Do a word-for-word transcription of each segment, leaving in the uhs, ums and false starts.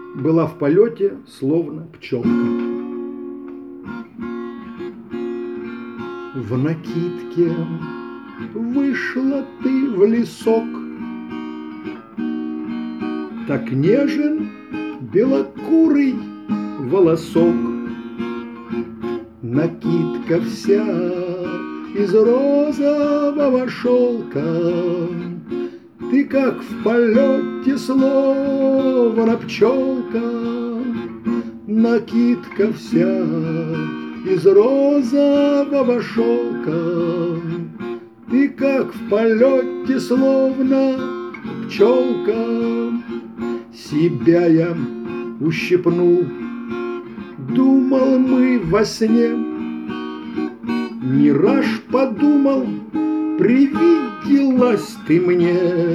была в полете, словно пчелка. В накидке вышла ты в лесок, так нежен белокурый волосок. Накидка вся из розового шелка, ты как в полете, словно пчелка. Накидка вся из розового шелка, ты как в полете, словно пчелка. Себя я ущипнул, думал мы во сне, мираж подумал, привиделась ты мне.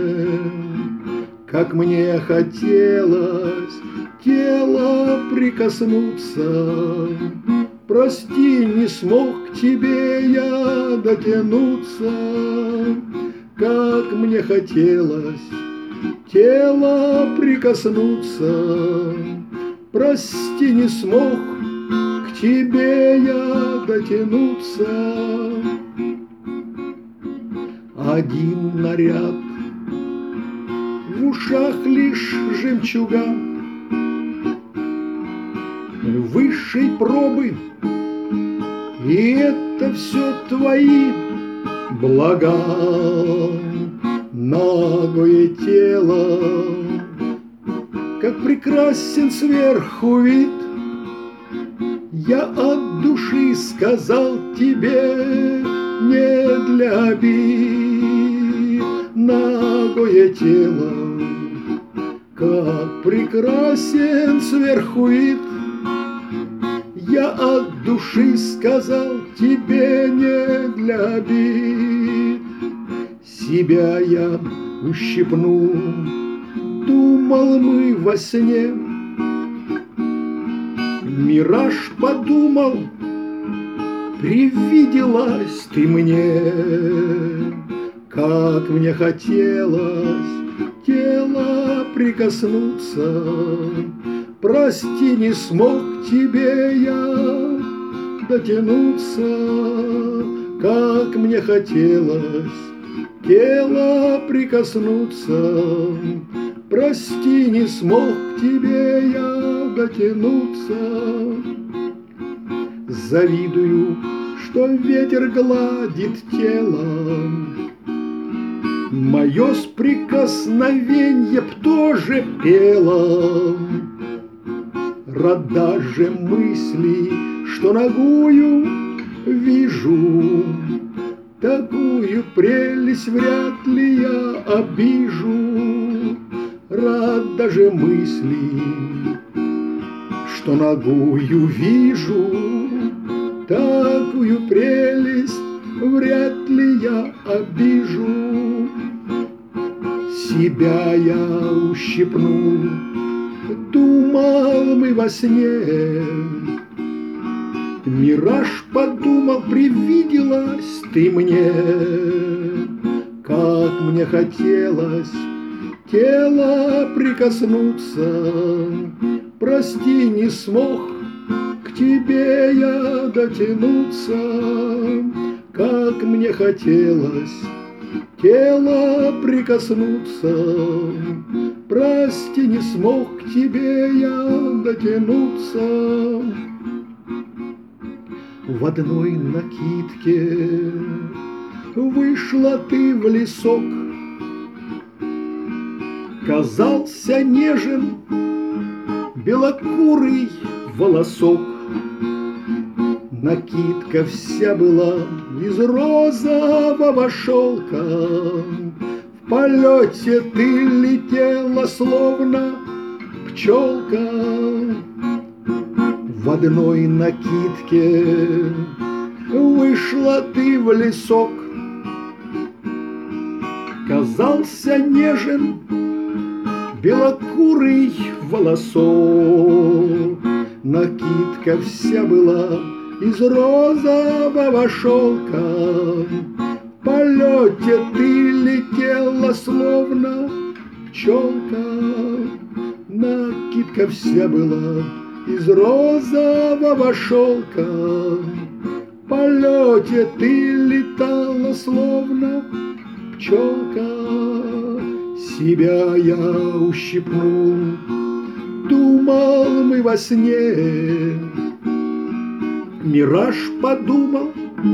Как мне хотелось тело прикоснуться, прости, не смог к тебе я дотянуться. Как мне хотелось тело прикоснуться, прости, не смог к тебе я дотянуться. Один наряд, в ушах лишь жемчуга, высшей пробы, и это все твои блага. Нагое тело, как прекрасен сверху вид, я от души сказал тебе не для обид. Нагое тело, как прекрасен сверху вид, я от души сказал тебе не для обид. Себя я ущипнул, думал мы во сне, мираж подумал, привиделась ты мне. Как мне хотелось тело прикоснуться, прости, не смог к тебе я дотянуться. Как мне хотелось тело прикоснуться, прости, не смог к тебе я дотянуться. Завидую, что ветер гладит тело мое, с прикосновенья б тоже пела. Рада же мысли, что нагую вижу, такую прелесть вряд ли я обижу. Рада же мысли, что нагую вижу, такую прелесть вряд ли я обижу. Себя я ущипнул, думал мы во сне, мираж подумал, привиделась ты мне. Как мне хотелось тело прикоснуться, прости, не смог к тебе я дотянуться. Как мне хотелось тело прикоснуться, прости, не смог к тебе я дотянуться. В одной накидке вышла ты в лесок, казался нежен белокурый волосок. Накидка вся была из розового шелка, в полете ты летела, словно пчелка. В одной накидке вышла ты в лесок, казался нежен белокурый волосок. Накидка вся была из розового шелка, в полете ты летела, словно пчелка. Накидка Улыбка вся была из розового шелка. В полете ты летала, словно пчелка. Себя я ущипнул, думал мы во сне. Мираж подумал,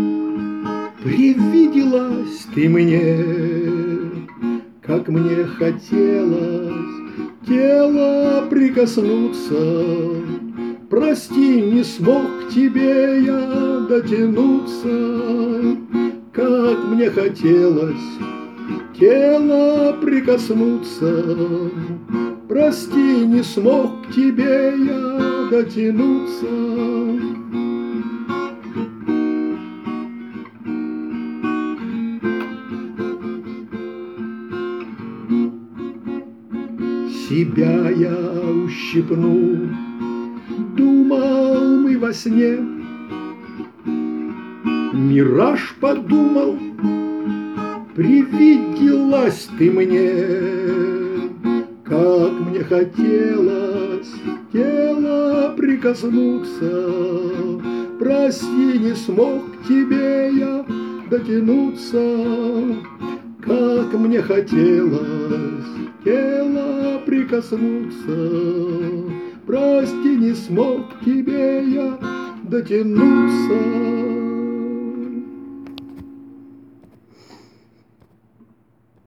привиделась ты мне. Как мне хотелось тело прикоснуться, прости, не смог к тебе я дотянуться. Как мне хотелось тело прикоснуться, прости, не смог к тебе я дотянуться. Себя я ущипнул, думал мы во сне. Мираж подумал, привиделась ты мне. Как мне хотелось тело прикоснуться, прости, не смог к тебе я дотянуться. Как мне хотелось тело прикоснуться, прости, не смог к тебе я дотянуться.